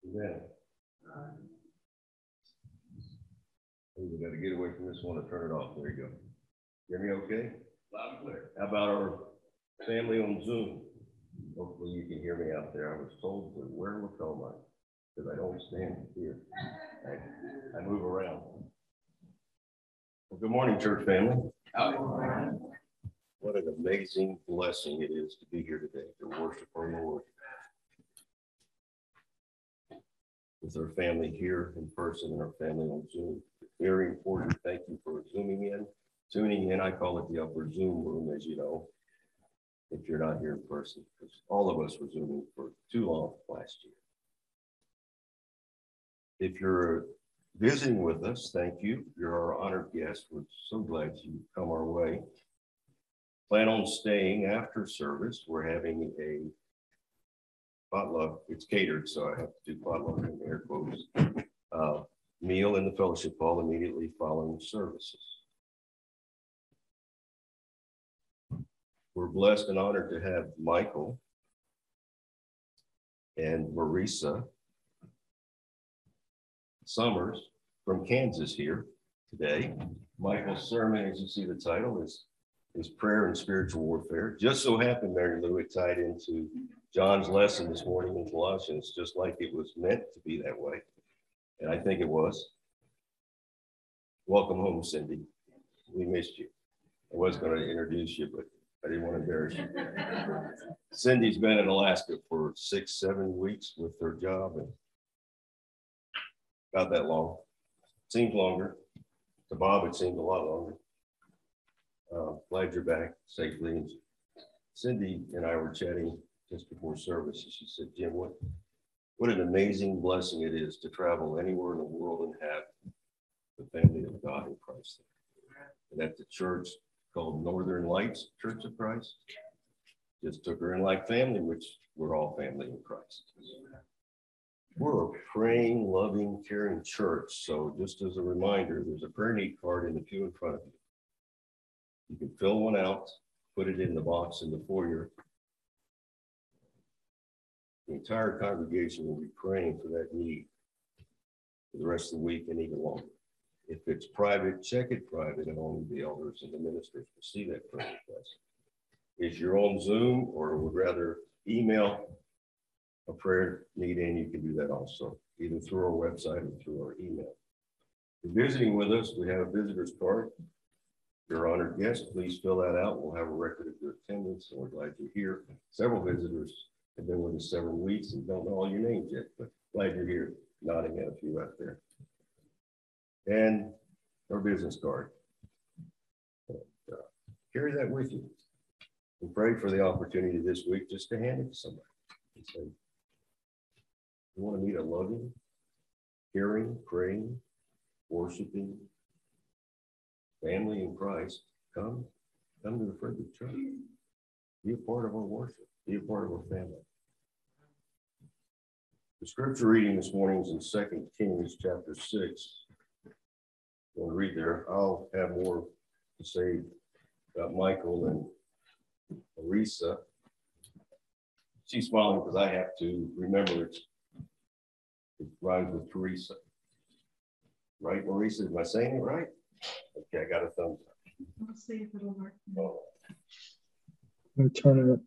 Amen. We got to get away from this one to turn it off. There you go. Hear me okay? Loud and clear. How about our family on Zoom? Hopefully you can hear me out there. I was told to wear a lapel mic because I don't stand here. I move around. Well, good morning, church family. What an amazing blessing it is to be here today to worship our Lord with our family here in person and our family on Zoom. Very important. Thank you for tuning in. I call it the upper Zoom room, as you know, if you're not here in person, because all of us were Zooming for too long last year. If you're visiting with us, thank you. You're our honored guest. We're so glad you come our way. Plan on staying after service. We're having a potluck. It's catered, so I have to do potluck in air quotes. Meal in the fellowship hall immediately following services. We're blessed and honored to have Michael and Marisa Summers from Kansas here today. Michael's sermon, as you see the title, is Prayer and Spiritual Warfare. Just so happened, Mary Lou, it tied into John's lesson this morning in Colossians, just like it was meant to be that way. And I think it was. Welcome home, Cindy. We missed you. I was going to introduce you, but I didn't want to embarrass you. Cindy's been in Alaska for 6-7 weeks with her job, and not that long. Seems longer. To Bob, it seemed a lot longer. Glad you're back safely. And Cindy and I were chatting just before service, and she said, Jim, what an amazing blessing it is to travel anywhere in the world and have the family of God in Christ. And at the church called Northern Lights Church of Christ, just took her in like family, which we're all family in Christ. We're a praying, loving, caring church. So just as a reminder, there's a prayer need card in the pew in front of you. You can fill one out, put it in the box in the foyer. The entire congregation will be praying for that need for the rest of the week and even longer. If it's private, check it private, and only the elders and the ministers will see that prayer request. If you're on Zoom or would rather email a prayer need in, you can do that also, either through our website or through our email. If you're visiting with us, we have a visitor's card. If you're an honored guest, please fill that out. We'll have a record of your attendance, and we're glad you're here. Several visitors have been with us several weeks and don't know all your names yet, but glad you're here, nodding at a few out there. And our business card. Carry that with you. And pray for the opportunity this week just to hand it to somebody. And say, you want to meet a loving, caring, praying, worshiping family in Christ, come to the Frederick Church. Be a part of our worship. Be a part of our family. The scripture reading this morning is in 2 Kings chapter 6. We'll read there. I'll have more to say about Michael and Marisa. She's smiling because I have to remember it rhymes with Teresa. Right, Marisa? Am I saying it right? Okay, I got a thumbs up. We'll see if it'll work. Oh. Let me turn it up.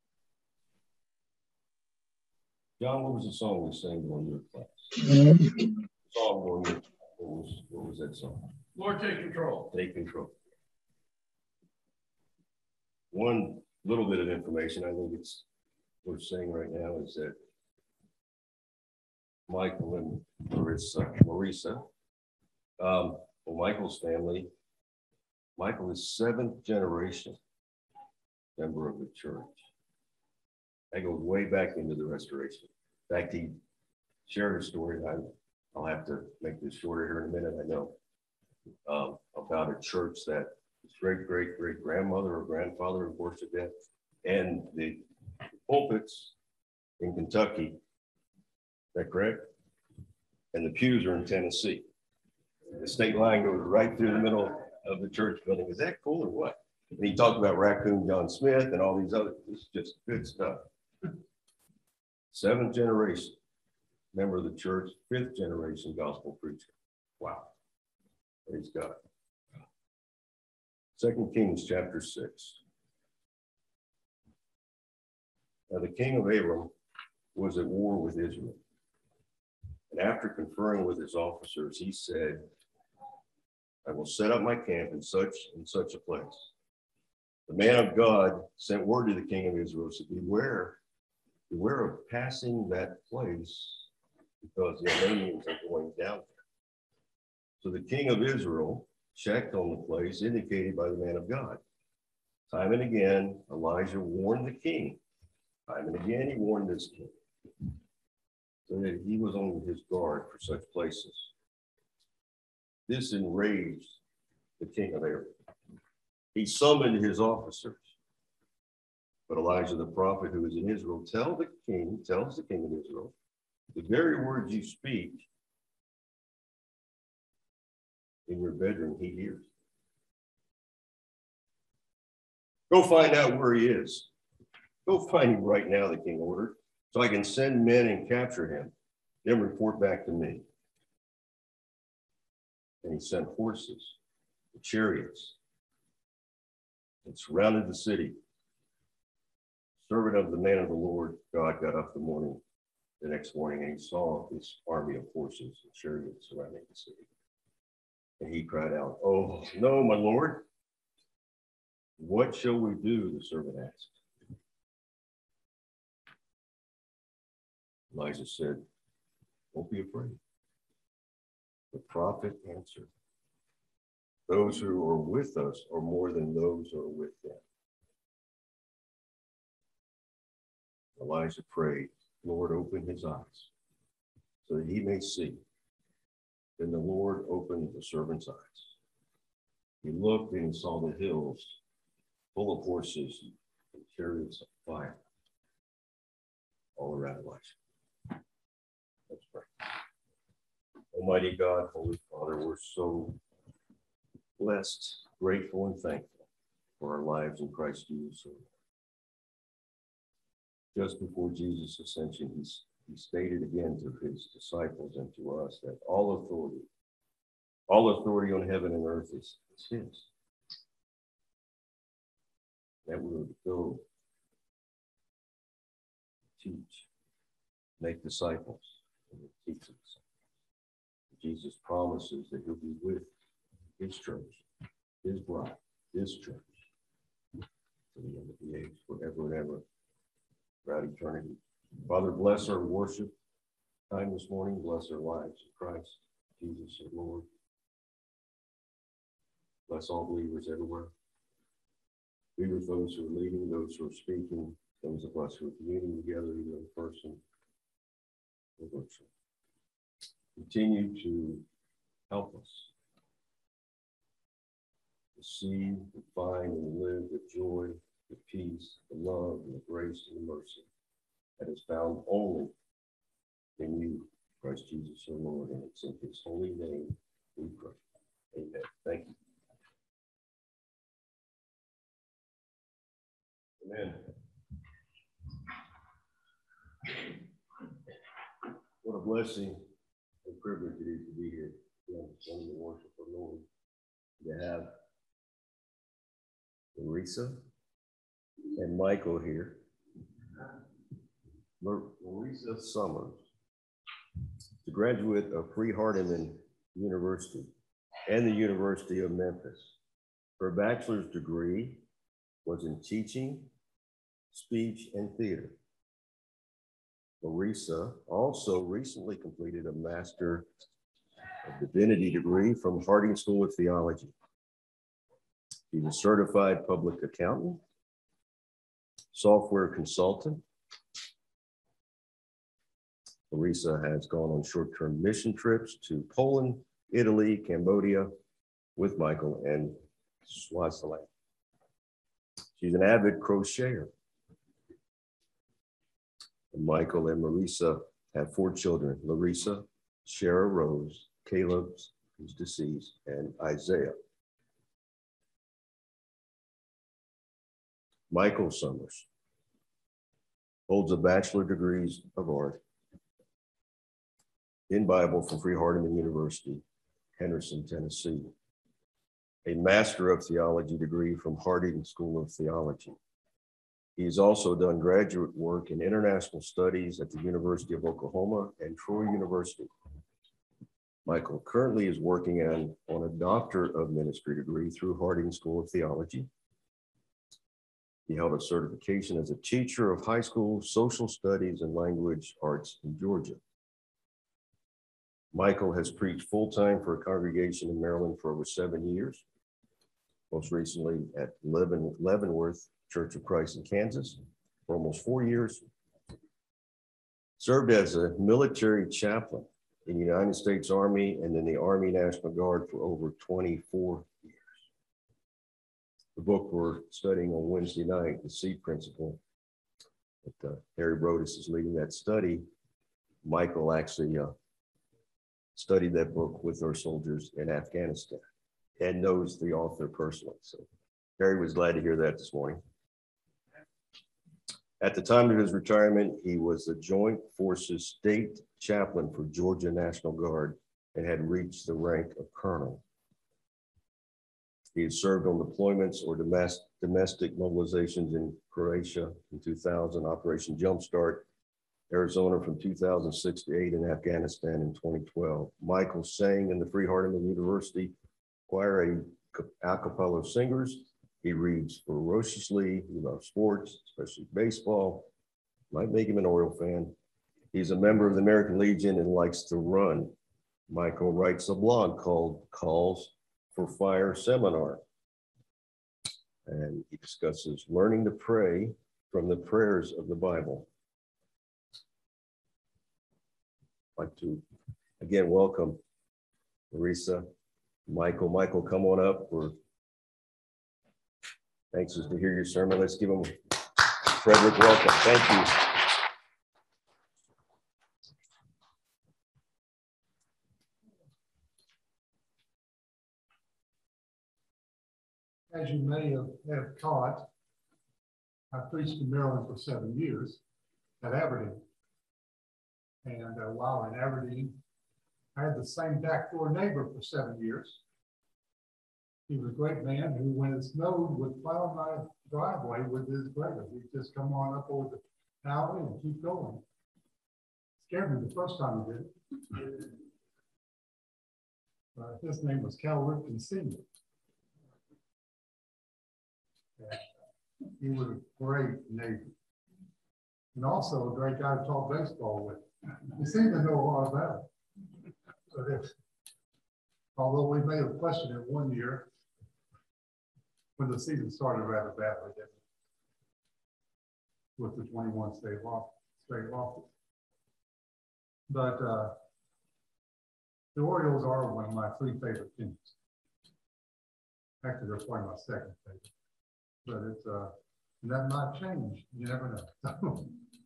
John, what was the song we sang during your class? Song during what was that song? Lord, take control. Take control. One little bit of information I think it's worth saying right now is that Michael and Marisa, Michael's family, Michael is 7th generation member of the church. That goes way back into the restoration. In fact, he shared a story. I'll have to make this shorter here in a minute, I know, about a church that his great-great-great-grandmother or grandfather worshiped at, and the pulpits in Kentucky. Is that correct? And the pews are in Tennessee. The state line goes right through the middle of the church building. Is that cool or what? And he talked about Raccoon John Smith and all these other, it's just good stuff. 7th generation. member of the church, 5th generation gospel preacher. Wow. Praise God. 2 Kings chapter 6. Now the king of Aram was at war with Israel. And after conferring with his officers, he said, I will set up my camp in such and such a place. The man of God sent word to the king of Israel, said, beware of passing that place, because the Arameans are going down there. So the king of Israel checked on the place indicated by the man of God. Time and again, Elijah warned the king. Time and again, he warned this king, so that he was on his guard for such places. This enraged the king of Aram. He summoned his officers. But Elijah the prophet, who is in Israel, tells the king of Israel, the very words you speak in your bedroom, he hears. Go find out where he is. Go find him right now, the king ordered, so I can send men and capture him, then report back to me. And he sent horses, and chariots, and surrounded the city. Servant of the man of the Lord God got up the next morning, and he saw this army of horses and chariots surrounding the city. And he cried out, oh, no, my Lord. What shall we do? The servant asked. Elijah said, don't be afraid. The prophet answered, those who are with us are more than those who are with them. Elijah prayed, Lord, open his eyes so that he may see. Then the Lord opened the servant's eyes. He looked and he saw the hills full of horses and chariots of fire all around Elijah. Let's pray. Almighty God, Holy Father, we're so blessed, grateful, and thankful for our lives in Christ Jesus. Just before Jesus' ascension, he stated again to his disciples and to us that all authority on heaven and earth is his. That we would go teach, make disciples, and teach us. Jesus promises that he'll be with his church, his bride, his church, to the end of the age, forever and ever, throughout eternity. Father, bless our worship time this morning. Bless our lives in Christ, Jesus, our Lord. Bless all believers everywhere. Be with those who are leading, those who are speaking, those of us who are communing together, either in person or virtually. Continue to help us to see, to find, and live the joy, the peace, the love, and the grace, and the mercy that is found only in you, Christ Jesus, our Lord, and it's in his holy name we pray. Amen. Thank you. Amen. What a blessing and privilege it is to be here, in the worship of the Lord. To have Larissa and Michael here. Larissa Summers, the graduate of Freed-Hardeman University and the University of Memphis. Her bachelor's degree was in teaching, speech, and theater. Larissa also recently completed a Master of Divinity degree from Harding School of Theology. She's a certified public accountant, software consultant. Larissa has gone on short-term mission trips to Poland, Italy, Cambodia with Michael, and Swaziland. She's an avid crocheter. And Michael and Larissa have 4 children: Larissa, Shara Rose, Caleb, who's deceased, and Isaiah. Michael Summers holds a Bachelor of Art in Bible from Freed-Hardeman University, Henderson, Tennessee. A Master of Theology degree from Harding School of Theology. He's also done graduate work in international studies at the University of Oklahoma and Troy University. Michael currently is working on a Doctor of Ministry degree through Harding School of Theology. He held a certification as a teacher of high school social studies and language arts in Georgia. Michael has preached full-time for a congregation in Maryland for over 7 years, most recently at Leavenworth Church of Christ in Kansas for almost 4 years. Served as a military chaplain in the United States Army and in the Army National Guard for over 24 years. The book we're studying on Wednesday night, The Seed Principle, that Harry Brodus is leading that study. Michael actually studied that book with our soldiers in Afghanistan and knows the author personally. So Harry was glad to hear that this morning. At the time of his retirement, he was the Joint Forces State Chaplain for Georgia National Guard and had reached the rank of colonel. He had served on deployments or domestic mobilizations in Croatia in 2000, Operation Jumpstart, Arizona from 2006 to 8, and Afghanistan in 2012. Michael sang in the Freed-Hardeman University choir, a cappella singers. He reads ferociously. He loves sports, especially baseball. Might make him an Oriole fan. He's a member of the American Legion and likes to run. Michael writes a blog called Calls for Fire Seminar. And he discusses learning to pray from the prayers of the Bible. I'd like to again welcome Larissa, Michael. Michael, come on up. We're anxious to hear your sermon. Let's give him Frederick welcome. Thank you. As you may have caught, I preached in Maryland for 7 years at Aberdeen. And while in Aberdeen, I had the same backdoor neighbor for 7 years. He was a great man who, when it snowed, would plow my driveway with his grader. He'd just come on up over the alley and keep going. Scared me the first time he did it. His name was Cal Ripken Sr. He was a great neighbor. And also a great guy to talk baseball with. He seemed to know a lot about it. But although we may have questioned it 1 year, when the season started rather badly, with the 21 straight losses. But the Orioles are one of my 3 favorite teams. Actually, they're probably my 2nd favorite. But it's and that might change. You never know.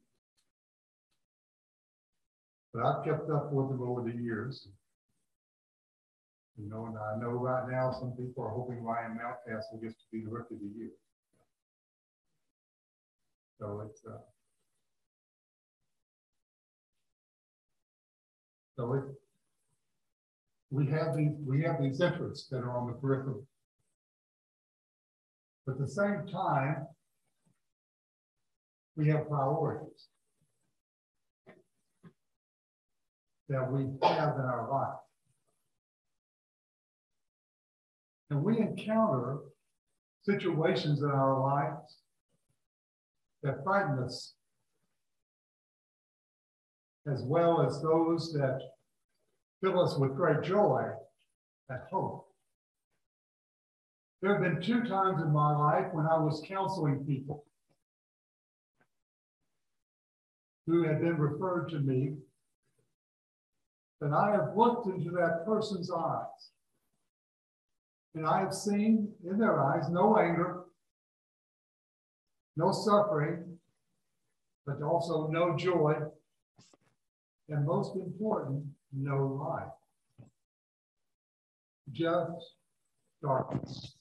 But I've kept up with them over the years. You know, and I know right now some people are hoping Ryan Mountcastle gets to be the Rookie of the Year. So it's we have these interests that are on the periphery. But at the same time, we have priorities that we have in our life. And we encounter situations in our lives that frighten us, as well as those that fill us with great joy and hope. There have been 2 times in my life when I was counseling people who had been referred to me, that I have looked into that person's eyes, and I have seen in their eyes no anger, no suffering, but also no joy, and most important, no life. Just darkness.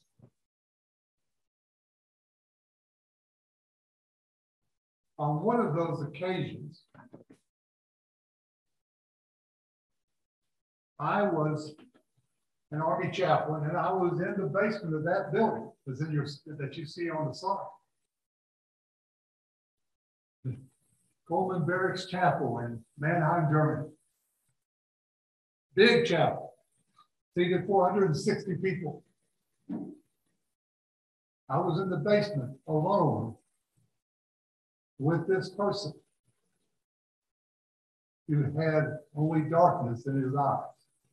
On one of those occasions, I was an Army chaplain, and I was in the basement of that building that's in that you see on the slide. The Coleman Barracks Chapel in Mannheim, Germany. Big chapel, seated 460 people. I was in the basement alone with this person who had only darkness in his eyes.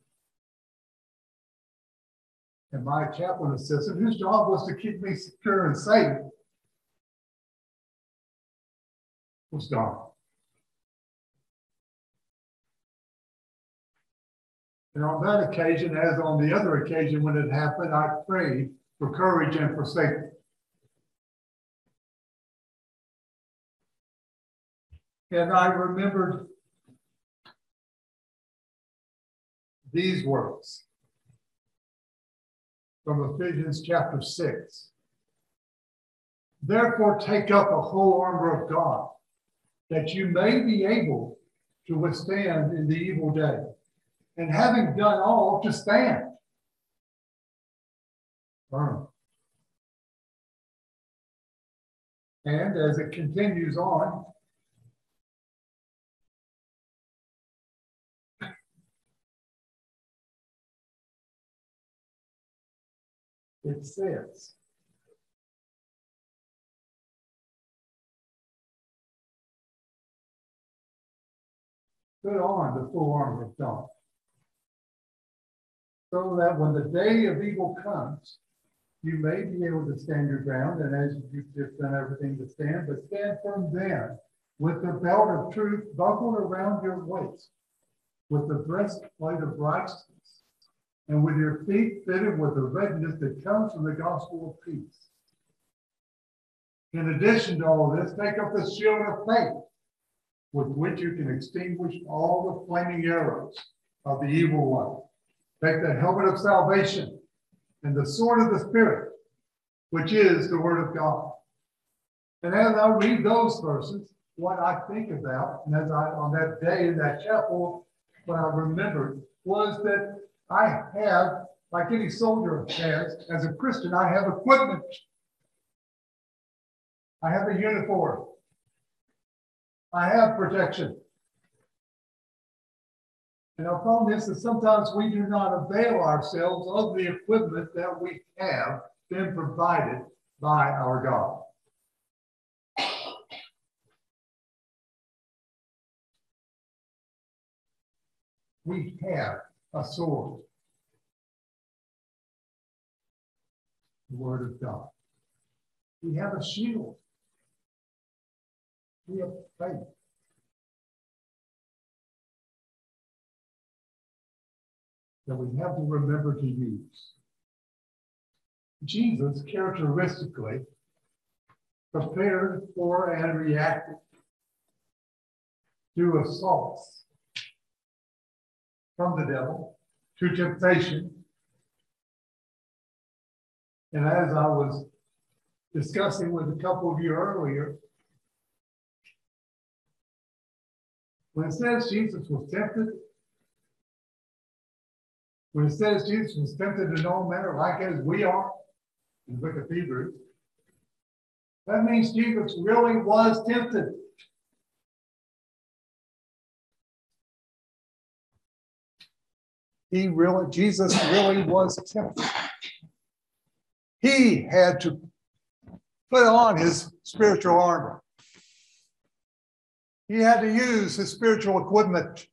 And my chaplain assistant, whose job was to keep me secure and safe, was gone. And on that occasion, as on the other occasion when it happened, I prayed for courage and for safety. And I remembered these words from Ephesians chapter 6. Therefore, take up the whole armor of God, that you may be able to withstand in the evil day, and having done all, to stand firm. And as it continues on, it says, put on the full armor of God, so that when the day of evil comes, you may be able to stand your ground, and as you've just done everything to stand, but stand firm then, with the belt of truth buckled around your waist, with the breastplate of righteousness, and with your feet fitted with the readiness that comes from the gospel of peace. In addition to all this, take up the shield of faith, with which you can extinguish all the flaming arrows of the evil one. Take the helmet of salvation and the sword of the Spirit, which is the word of God. And as I read those verses, what I think about, and as I, on that day in that chapel, what I remembered was that I have, like any soldier has, as a Christian, I have equipment. I have a uniform. I have protection. And our problem is that sometimes we do not avail ourselves of the equipment that we have been provided by our God. We have a sword, the word of God. We have a shield. We have faith. That we have to remember to use. Jesus characteristically prepared for and reacted to assaults from the devil, to temptation. And as I was discussing with a couple of you earlier, when it says Jesus was tempted, when it says Jesus was tempted in all manner, like as we are, in the book of Hebrews, that means Jesus really was tempted. Jesus really was tempted. He had to put on his spiritual armor. He had to use his spiritual equipment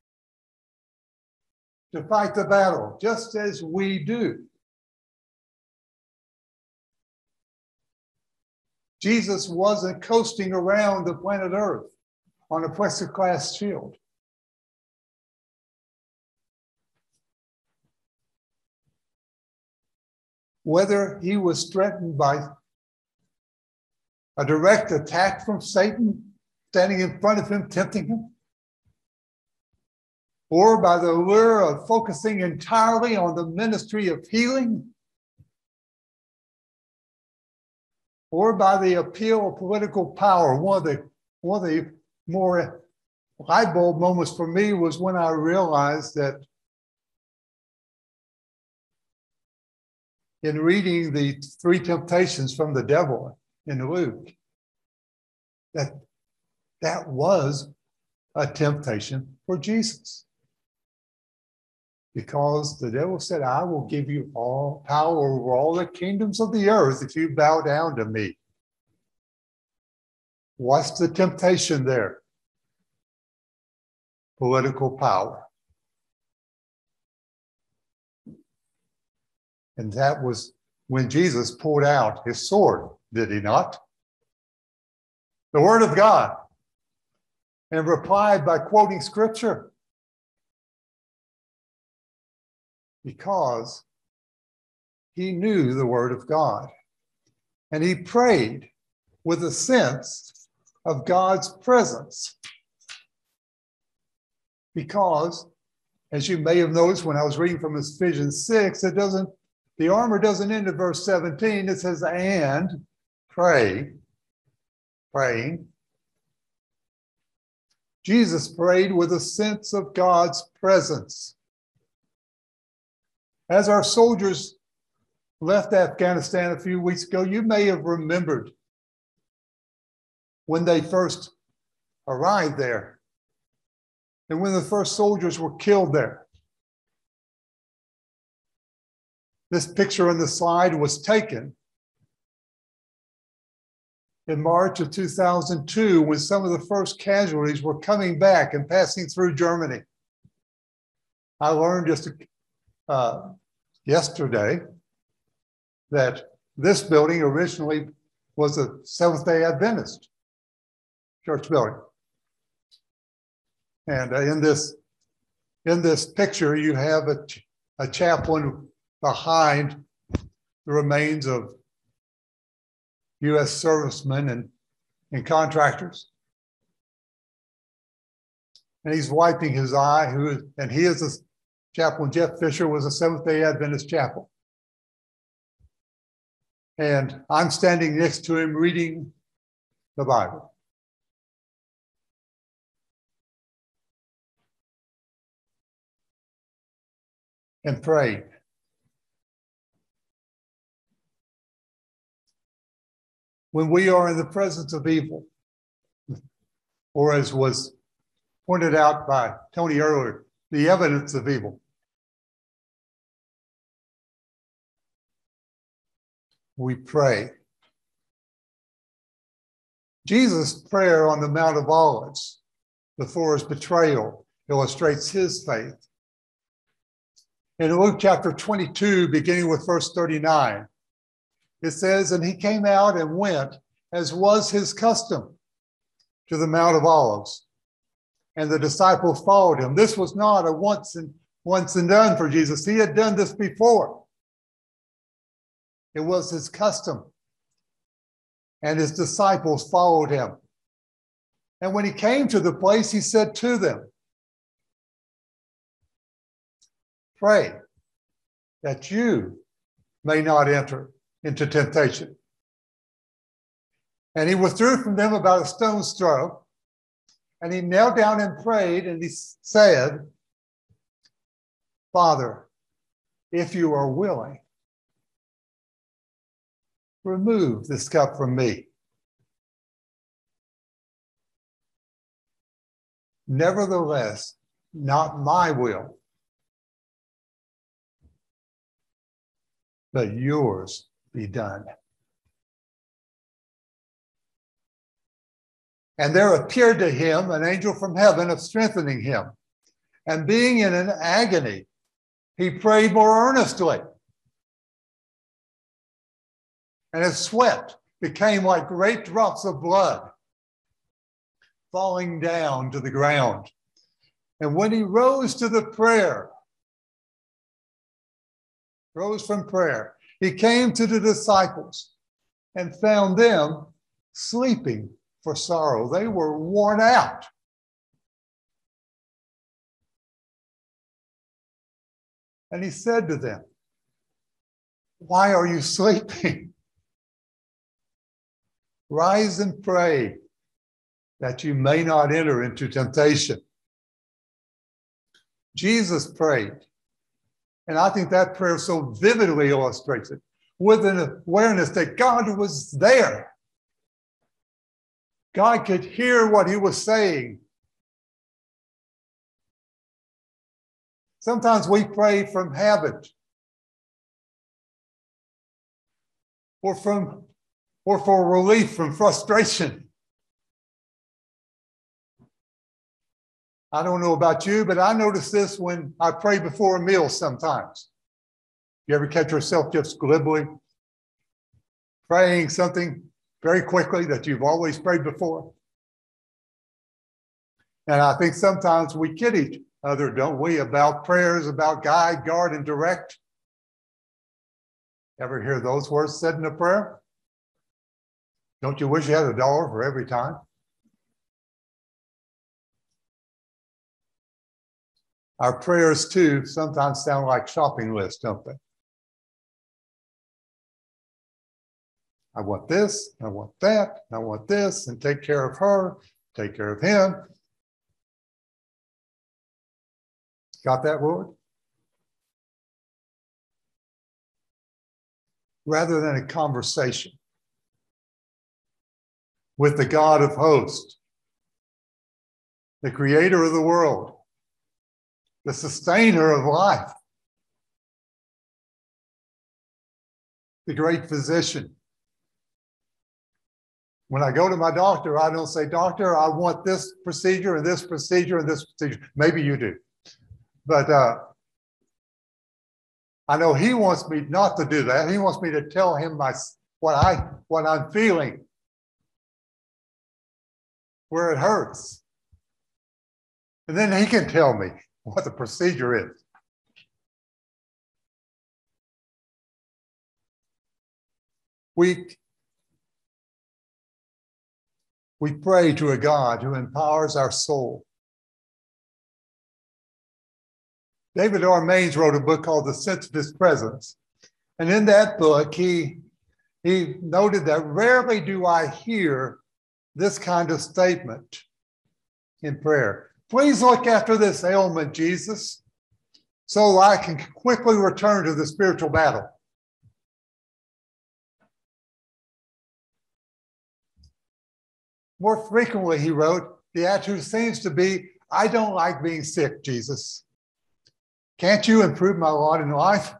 to fight the battle, just as we do. Jesus wasn't coasting around the planet Earth on a plexiglass shield. Whether he was threatened by a direct attack from Satan standing in front of him, tempting him, or by the lure of focusing entirely on the ministry of healing, or by the appeal of political power. One of the more light bulb moments for me was when I realized that in reading the three temptations from the devil in Luke, that was a temptation for Jesus. Because the devil said, I will give you all power over all the kingdoms of the earth if you bow down to me. What's the temptation there? Political power. And that was when Jesus pulled out his sword, did he not? The word of God. And replied by quoting scripture. Because he knew the word of God. And he prayed with a sense of God's presence. Because, as you may have noticed when I was reading from Ephesians 6, the armor doesn't end at verse 17. It says, and praying. Jesus prayed with a sense of God's presence. As our soldiers left Afghanistan a few weeks ago, you may have remembered when they first arrived there and when the first soldiers were killed there. This picture on the slide was taken in March of 2002 when some of the first casualties were coming back and passing through Germany. I learned just yesterday that this building originally was a Seventh-day Adventist church building. And in this picture, you have a chaplain behind the remains of U.S. servicemen and contractors. And he's wiping his eye, and he is a chaplain. Jeff Fisher was a Seventh-day Adventist chaplain. And I'm standing next to him reading the Bible. And praying. When we are in the presence of evil, or as was pointed out by Tony earlier, the evidence of evil, we pray. Jesus' prayer on the Mount of Olives before his betrayal illustrates his faith. In Luke chapter 22, beginning with verse 39, it says, and he came out and went, as was his custom, to the Mount of Olives. And the disciples followed him. This was not a once and done for Jesus. He had done this before. It was his custom. And his disciples followed him. And when he came to the place, he said to them, pray that you may not enter into temptation. And he withdrew from them about a stone's throw, and he knelt down and prayed, and he said, Father, if you are willing, remove this cup from me. Nevertheless, not my will, but yours be done. And there appeared to him an angel from heaven of strengthening him. And being in an agony, he prayed more earnestly. And his sweat became like great drops of blood falling down to the ground. And when he rose from prayer, he came to the disciples and found them sleeping for sorrow. They were worn out. And he said to them, why are you sleeping? Rise and pray that you may not enter into temptation. Jesus prayed. And I think that prayer so vividly illustrates it. with an awareness that God was there. God could hear what he was saying. Sometimes we pray from habit or for relief from frustration. I don't know about you, but I notice this when I pray before a meal sometimes. You ever catch yourself just glibly praying something very quickly that you've always prayed before? And I think sometimes we kid each other, don't we, about prayers, about guide, guard, and direct. Ever hear those words said in a prayer? Don't you wish you had $1 for every time? Our prayers, too, sometimes sound like shopping lists, don't they? I want this, I want that, I want this, and take care of her, take care of him. Got that, Lord? Rather than a conversation with the God of hosts, the creator of the world, the sustainer of life, the great physician. When I go to my doctor, I don't say, doctor, I want this procedure and this procedure and this procedure. Maybe you do. But I know he wants me not to do that. He wants me to tell him what I'm feeling, where it hurts. And then he can tell me what the procedure is. We pray to a God who empowers our soul. David R. Maines wrote a book called The Sense of His Presence. And in that book, he noted that rarely do I hear this kind of statement in prayer. Please look after this ailment, Jesus, so I can quickly return to the spiritual battle. More frequently, he wrote, the attitude seems to be, I don't like being sick, Jesus. Can't you improve my lot in life?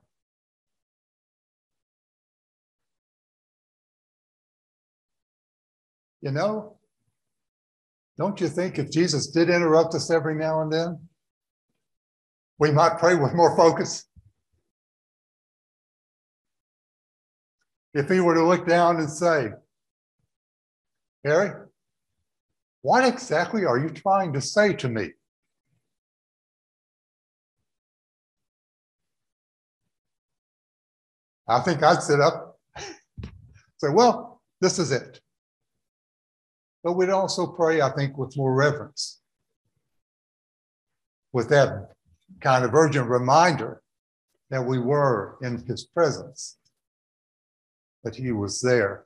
You know, don't you think if Jesus did interrupt us every now and then, we might pray with more focus? If he were to look down and say, Harry, what exactly are you trying to say to me? I think I'd sit up, say, well, this is it. But we'd also pray, I think, with more reverence, with that kind of urgent reminder that we were in his presence, that he was there.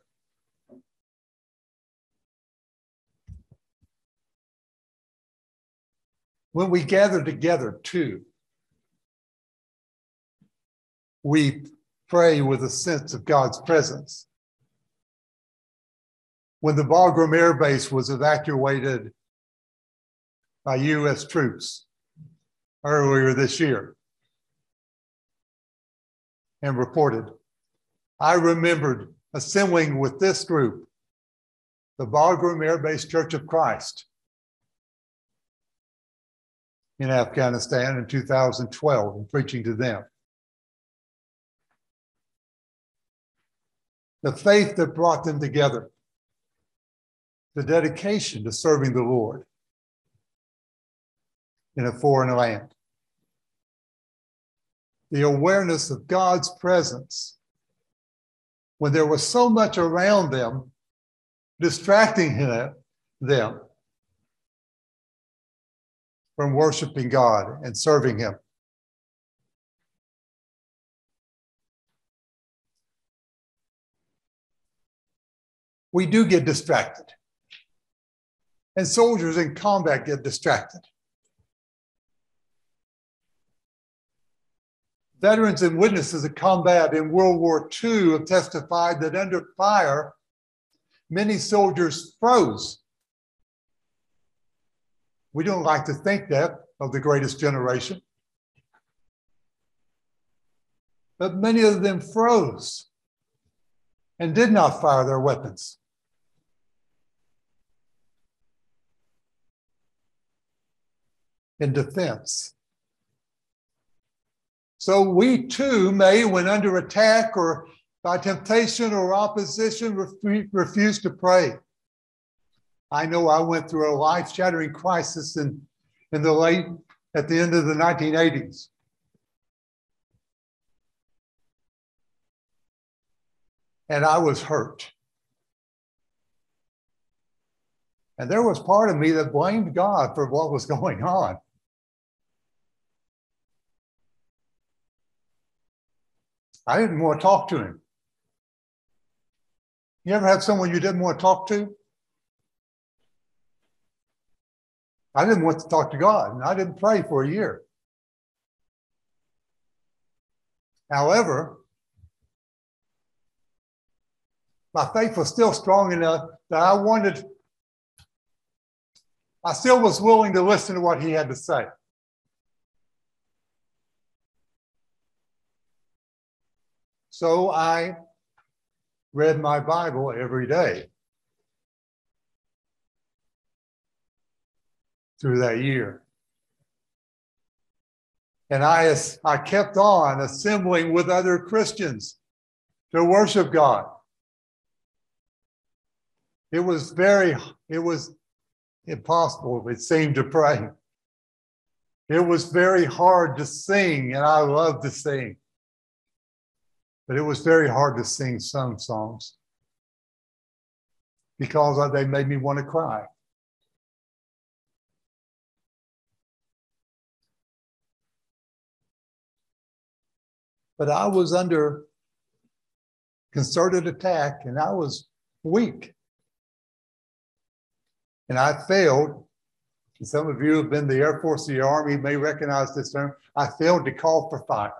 When we gather together, too, we pray with a sense of God's presence. When the Bagram Air Base was evacuated by U.S. troops earlier this year and reported, I remembered assembling with this group, the Bagram Air Base Church of Christ, in Afghanistan in 2012 and preaching to them. The faith that brought them together, the dedication to serving the Lord in a foreign land, the awareness of God's presence when there was so much around them distracting them from worshiping God and serving him. We do get distracted. And soldiers in combat get distracted. Veterans and witnesses of combat in World War II have testified that under fire, many soldiers froze. We don't like to think that of the greatest generation. But many of them froze and did not fire their weapons. In defense. So we too may, when under attack or by temptation or opposition, refuse to pray. I know I went through a life-shattering crisis at the end of the 1980s. And I was hurt. And there was part of me that blamed God for what was going on. I didn't want to talk to him. You ever had someone you didn't want to talk to? I didn't want to talk to God, and I didn't pray for a year. However, my faith was still strong enough that I still was willing to listen to what he had to say. So I read my Bible every day through that year. And I kept on assembling with other Christians to worship God. It was impossible, it seemed, to pray. It was very hard to sing, and I love to sing. But it was very hard to sing some songs because they made me want to cry. But I was under concerted attack, and I was weak. And I failed. And some of you who have been in the Air Force or the Army may recognize this term. I failed to call for fire.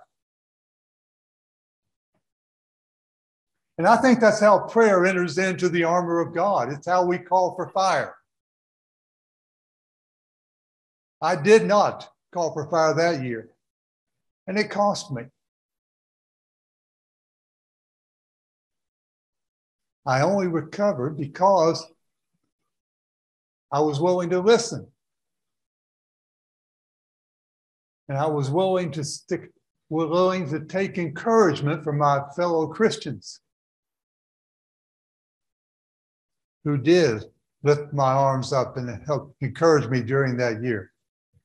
And I think that's how prayer enters into the armor of God. It's how we call for fire. I did not call for fire that year, and it cost me. I only recovered because I was willing to listen. And I was willing to take encouragement from my fellow Christians who did lift my arms up and help encourage me during that year.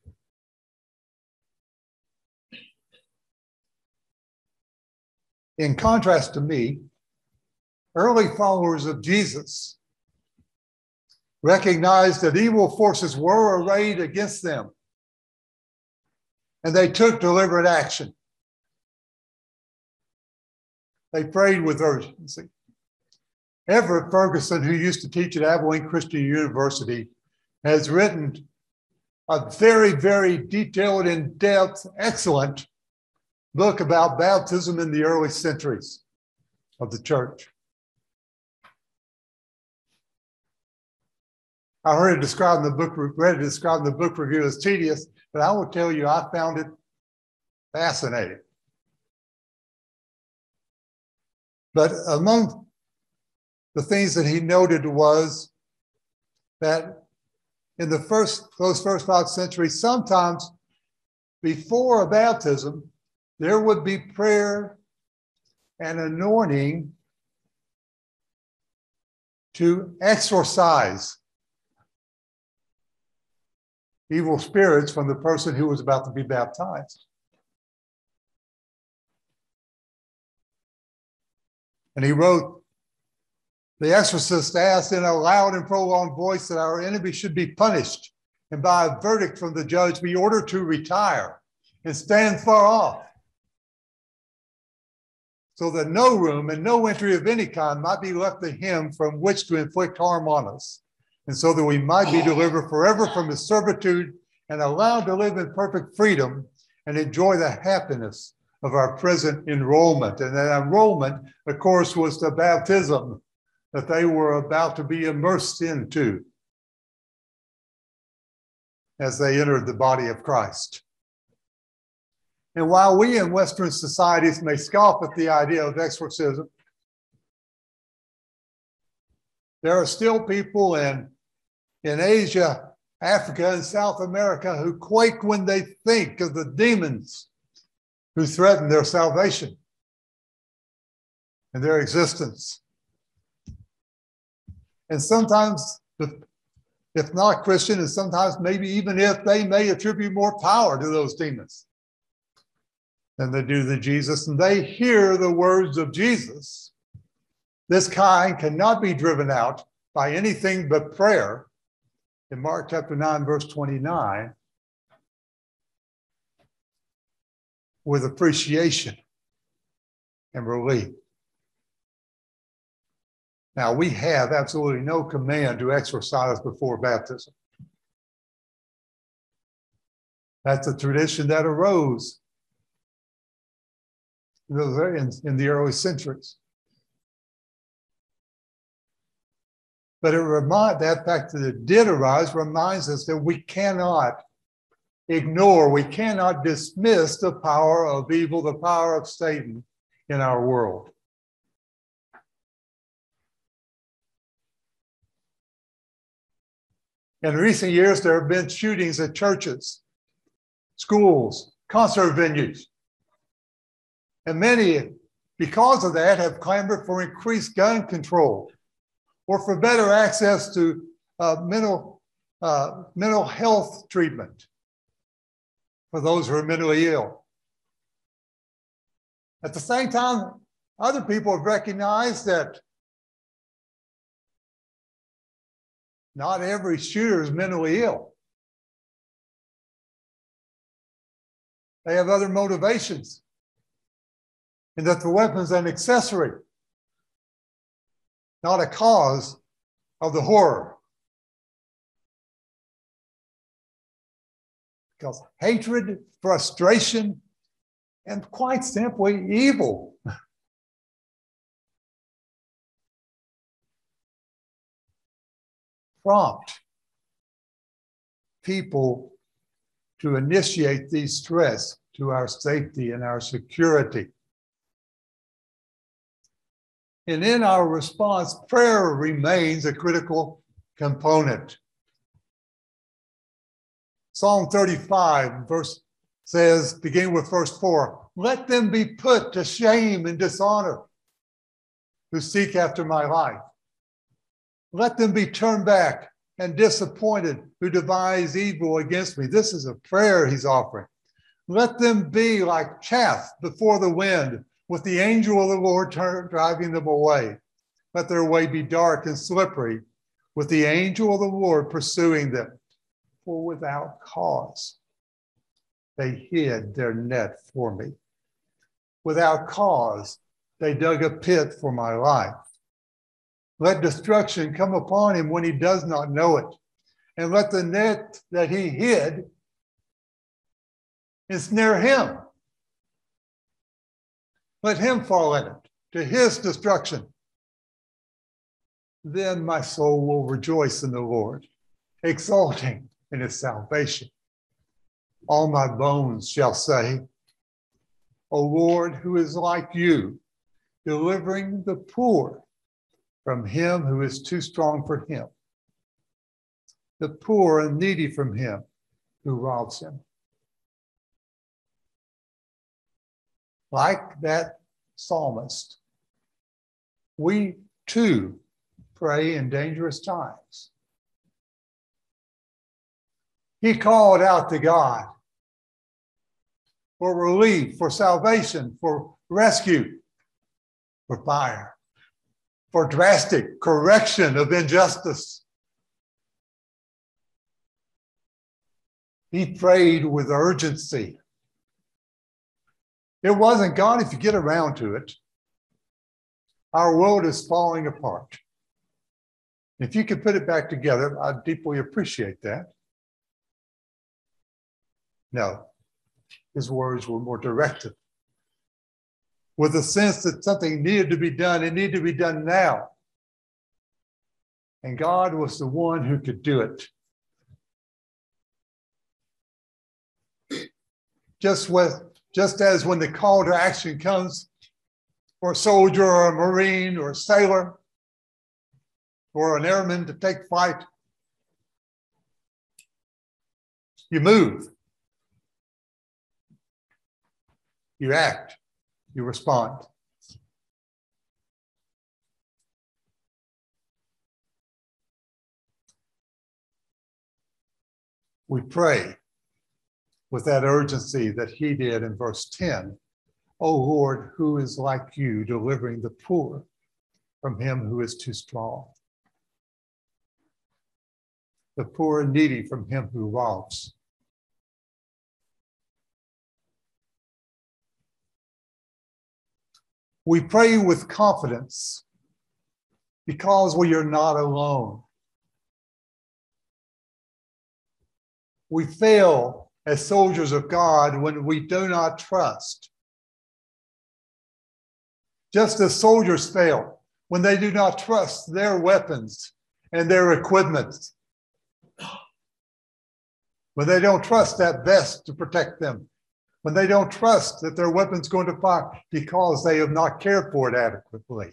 In contrast to me, early followers of Jesus recognized that evil forces were arrayed against them, and they took deliberate action. They prayed with urgency. Everett Ferguson, who used to teach at Abilene Christian University, has written a very, very detailed, in-depth, excellent book about baptism in the early centuries of the church. I heard it described in the book, read it described in the book review as tedious, but I will tell you, I found it fascinating. But among the things that he noted was that in those first 5 centuries, sometimes before a baptism, there would be prayer and anointing to exorcise evil spirits from the person who was about to be baptized. And he wrote, the exorcist asked in a loud and prolonged voice that our enemy should be punished and by a verdict from the judge be ordered to retire and stand far off, so that no room and no entry of any kind might be left to him from which to inflict harm on us, and so that we might be delivered forever from his servitude and allowed to live in perfect freedom and enjoy the happiness of our present enrollment. And that enrollment, of course, was the baptism that they were about to be immersed into as they entered the body of Christ. And while we in Western societies may scoff at the idea of exorcism, there are still people in Asia, Africa, and South America who quake when they think of the demons who threaten their salvation and their existence. And sometimes, if not Christian, and sometimes maybe even if they may attribute more power to those demons than they do to Jesus, and they hear the words of Jesus, this kind cannot be driven out by anything but prayer. In Mark chapter 9, verse 29, with appreciation and relief. Now, we have absolutely no command to exercise before baptism. That's a tradition that arose in the early centuries. But that fact that it did arise reminds us that we cannot ignore, we cannot dismiss the power of evil, the power of Satan in our world. In recent years, there have been shootings at churches, schools, concert venues. And many, because of that, have clamored for increased gun control or for better access to mental health treatment for those who are mentally ill. At the same time, other people have recognized that not every shooter is mentally ill. They have other motivations, and that the weapon is an accessory, not a cause of the horror. Because hatred, frustration, and quite simply evil prompt people to initiate these threats to our safety and our security. And in our response, prayer remains a critical component. Psalm 35 beginning with verse 4, let them be put to shame and dishonor who seek after my life. Let them be turned back and disappointed who devise evil against me. This is a prayer he's offering. Let them be like chaff before the wind, with the angel of the Lord driving them away. Let their way be dark and slippery, with the angel of the Lord pursuing them. For without cause they hid their net for me. Without cause they dug a pit for my life. Let destruction come upon him when he does not know it. And let the net that he hid ensnare him. Let him fall in it to his destruction. Then my soul will rejoice in the Lord, exulting in his salvation. All my bones shall say, O Lord, who is like you, delivering the poor from him who is too strong for him, the poor and needy from him who robs him. Like that psalmist, we too pray in dangerous times. He called out to God for relief, for salvation, for rescue, for fire, for drastic correction of injustice. He prayed with urgency. It wasn't, God, if you get around to it, our world is falling apart. If you could put it back together, I'd deeply appreciate that. No, his words were more directive. with a sense that something needed to be done. It needed to be done now. And God was the one who could do it. Just as when the call to action comes for a soldier or a Marine or a sailor or an airman to take flight, you move, you act, you respond. We pray with that urgency that he did in verse 10. O Lord, who is like you, delivering the poor from him who is too strong, the poor and needy from him who robs. We pray with confidence because we are not alone. We fail as soldiers of God when we do not trust. Just as soldiers fail when they do not trust their weapons and their equipment, when they don't trust that vest to protect them, when they don't trust that their weapon's going to fire because they have not cared for it adequately.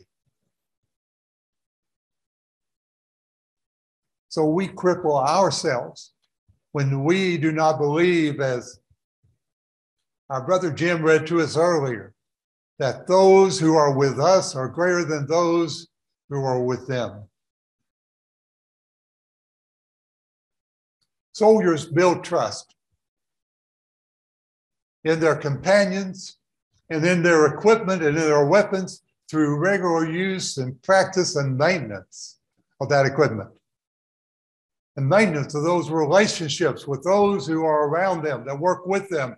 So we cripple ourselves when we do not believe, as our brother Jim read to us earlier, that those who are with us are greater than those who are with them. Soldiers build trust in their companions and in their equipment and in their weapons through regular use and practice and maintenance of that equipment. And maintenance of those relationships with those who are around them, that work with them.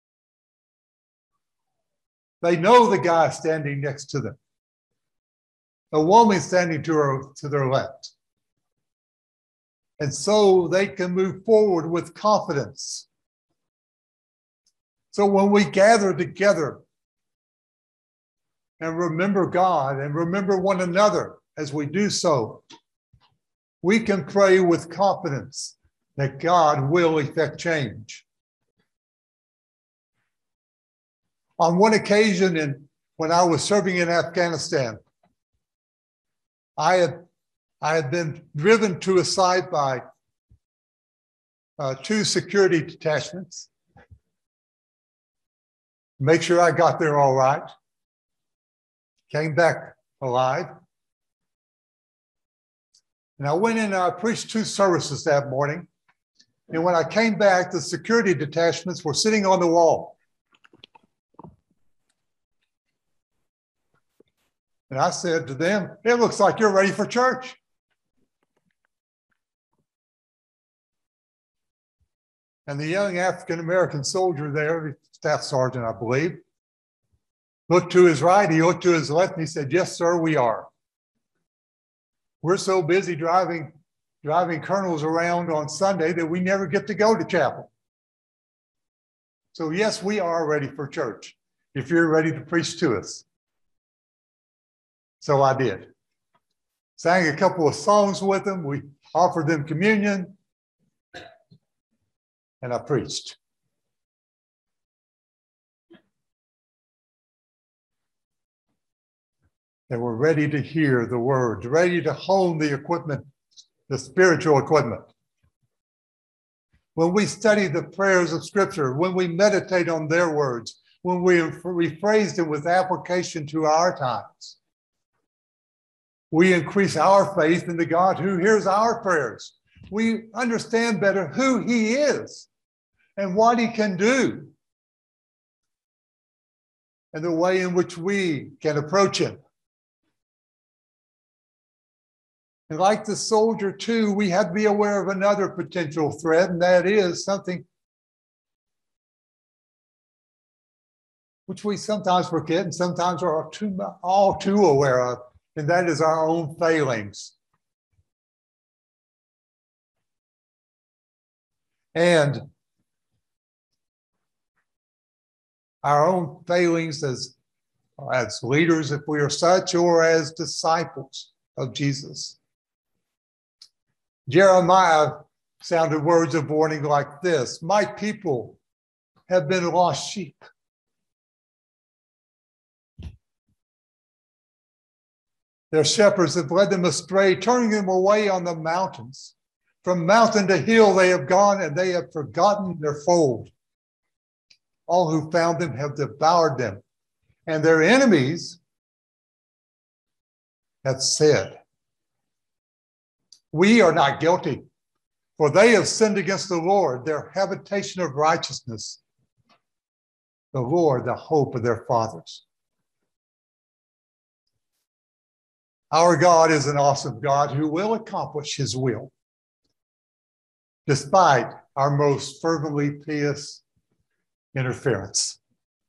They know the guy standing next to them, a woman standing to their left. And so they can move forward with confidence. So when we gather together and remember God and remember one another as we do so, we can pray with confidence that God will effect change. On one occasion, when I was serving in Afghanistan, I had been driven to a site by 2 security detachments. Make sure I got there all right. Came back alive. And I went in and I preached 2 services that morning. And when I came back, the security detachments were sitting on the wall. And I said to them, "It looks like you're ready for church." And the young African-American soldier there, staff sergeant, I believe, looked to his right, he looked to his left, and he said, "Yes, sir, we are. We're so busy driving colonels around on Sunday that we never get to go to chapel. So yes, we are ready for church, if you're ready to preach to us." So I did. Sang a couple of songs with them. We offered them communion. And I preached. They were ready to hear the word, ready to hone the equipment, the spiritual equipment. When we study the prayers of Scripture, when we meditate on their words, when we rephrase them with application to our times, we increase our faith in the God who hears our prayers. We understand better who he is and what he can do and the way in which we can approach him. And like the soldier too, we have to be aware of another potential threat, and that is something which we sometimes forget and sometimes are all too aware of, and that is our own failings. And our own failings as as leaders, if we are such, or as disciples of Jesus. Jeremiah sounded words of warning like this: my people have been lost sheep. Their shepherds have led them astray, turning them away on the mountains. From mountain to hill they have gone, and they have forgotten their fold. All who found them have devoured them, and their enemies have said, we are not guilty, for they have sinned against the Lord, their habitation of righteousness, the Lord, the hope of their fathers. Our God is an awesome God who will accomplish his will, despite our most fervently pious interference.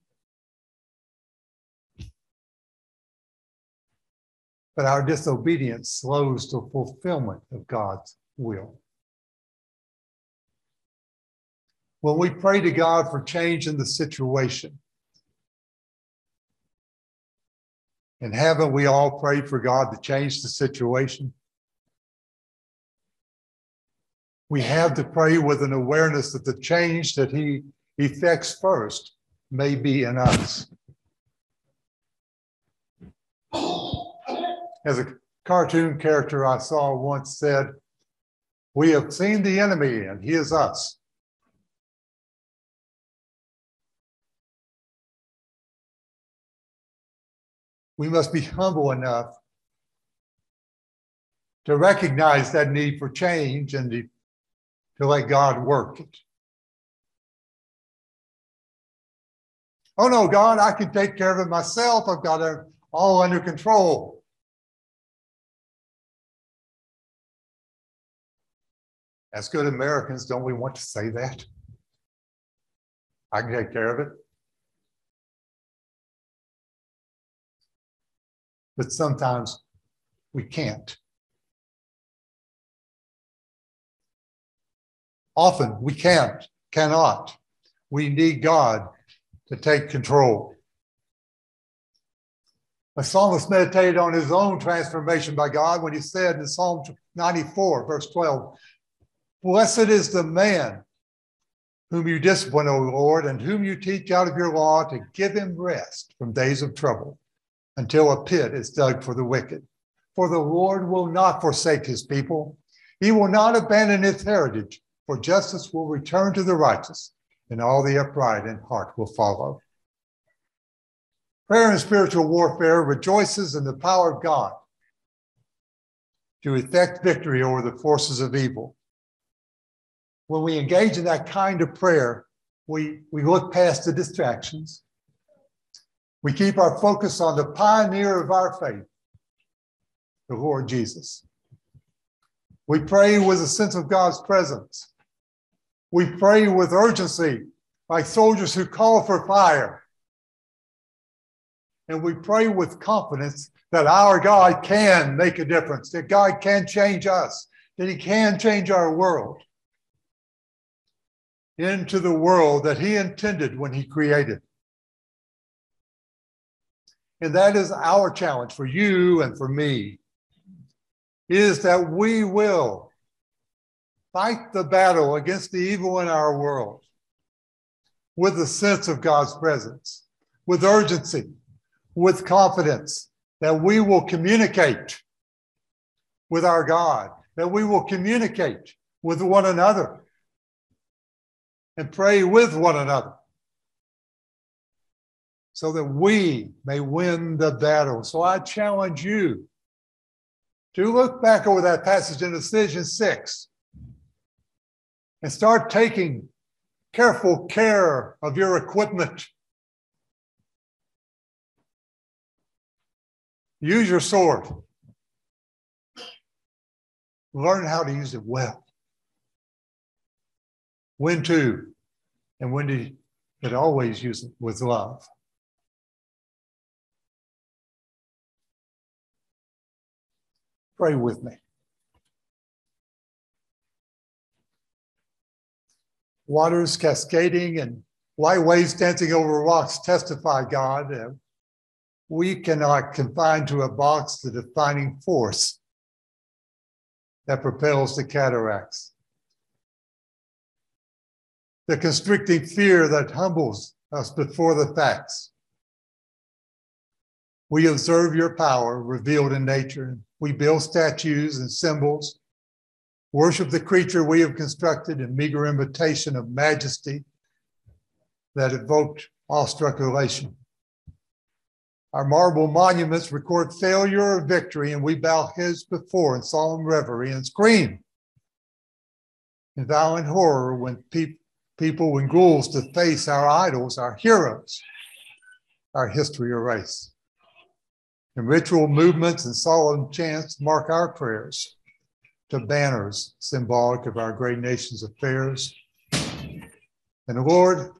But our disobedience slows the fulfillment of God's will. When we pray to God for change in the situation, and haven't we all prayed for God to change the situation? We have to pray with an awareness that the change that he effects first may be in us. As a cartoon character I saw once said, we have seen the enemy and he is us. We must be humble enough to recognize that need for change and to let God work it. Oh no, God, I can take care of it myself. I've got it all under control. As good Americans, don't we want to say that? I can take care of it. But sometimes we can't. Often we cannot. We need God to take control. The psalmist meditated on his own transformation by God when he said in Psalm 94, verse 12, blessed is the man whom you discipline, O Lord, and whom you teach out of your law to give him rest from days of trouble, until a pit is dug for the wicked. For the Lord will not forsake his people. He will not abandon his heritage, for justice will return to the righteous, and all the upright in heart will follow. Prayer in spiritual warfare rejoices in the power of God to effect victory over the forces of evil. When we engage in that kind of prayer, we look past the distractions. We keep our focus on the pioneer of our faith, the Lord Jesus. We pray with a sense of God's presence. We pray with urgency, like soldiers who call for fire. And we pray with confidence that our God can make a difference, that God can change us, that he can change our world into the world that he intended when he created. And that is our challenge for you and for me, is that we will fight the battle against the evil in our world with a sense of God's presence, with urgency, with confidence, that we will communicate with our God, that we will communicate with one another and pray with one another, so that we may win the battle. So I challenge you to look back over that passage in Ephesians 6 and start taking careful care of your equipment. Use your sword. Learn how to use it well. When to, and when to, but always use it with love. Pray with me. Waters cascading and white waves dancing over rocks testify, God, we cannot confine to a box the defining force that propels the cataracts, the constricting fear that humbles us before the facts. We observe your power revealed in nature. We build statues and symbols, worship the creature we have constructed in meager imitation of majesty that evoked awestruck elation. Our marble monuments record failure or victory, and we bow heads before in solemn reverie and scream in violent horror when people, when ghouls deface our idols, our heroes, our history erase. And ritual movements and solemn chants mark our prayers to banners symbolic of our great nation's affairs. And Lord,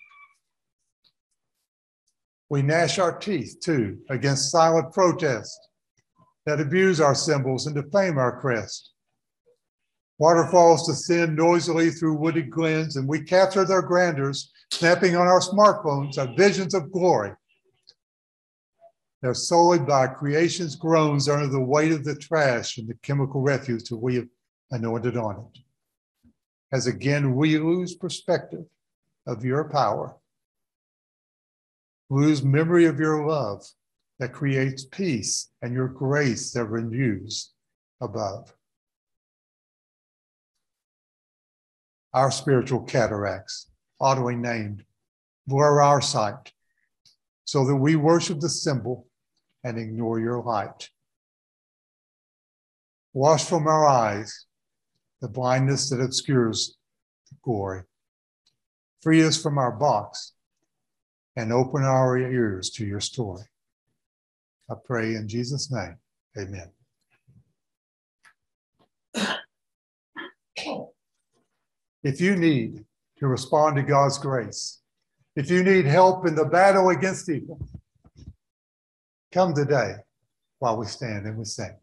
we gnash our teeth, too, against silent protests that abuse our symbols and defame our crest. Waterfalls descend noisily through wooded glens, and we capture their grandeurs, snapping on our smartphones our visions of glory. They're sullied by creation's groans under the weight of the trash and the chemical refuse that we have anointed on it. As again we lose perspective of your power, lose memory of your love that creates peace and your grace that renews above. Our spiritual cataracts, oddly named, blur our sight so that we worship the symbol and ignore your light. Wash from our eyes the blindness that obscures the glory. Free us from our box and open our ears to your story. I pray in Jesus' name, amen. If you need to respond to God's grace, if you need help in the battle against evil, come today while we stand and we sing.